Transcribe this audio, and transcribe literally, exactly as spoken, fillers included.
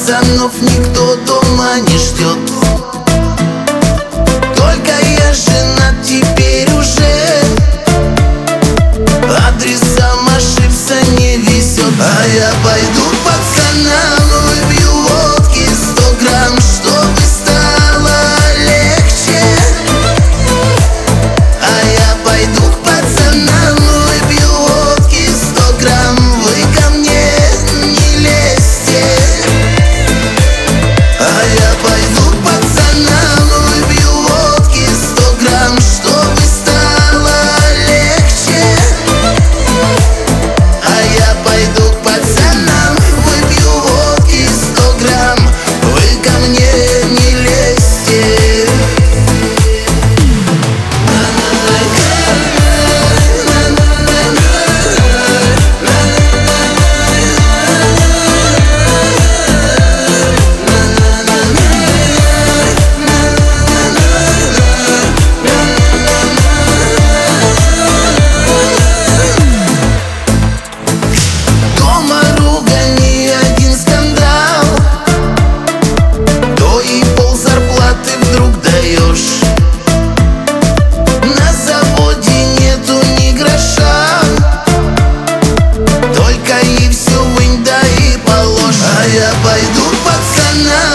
пацанов никто дома не ждет. Только я женат теперь уже, адресом ошибся не везет. А я пойду к пацанам, выпью водки сто грамм, чтобы стало легче. А я пойду к пацанам, выпью водки сто грамм, вы ко мне не лезьте. А я пойду к пацанам, выпью водки сто грамм, чтобы стало легче. А я пойду к пацанам, выпью водки сто грамм, вы ко мне не лезьте. Дома ругань и один скандал, то и пол зарплаты вдруг даешь. На заводе нету ни гроша, только и все вынь да и положь. А я пойду к пацанам,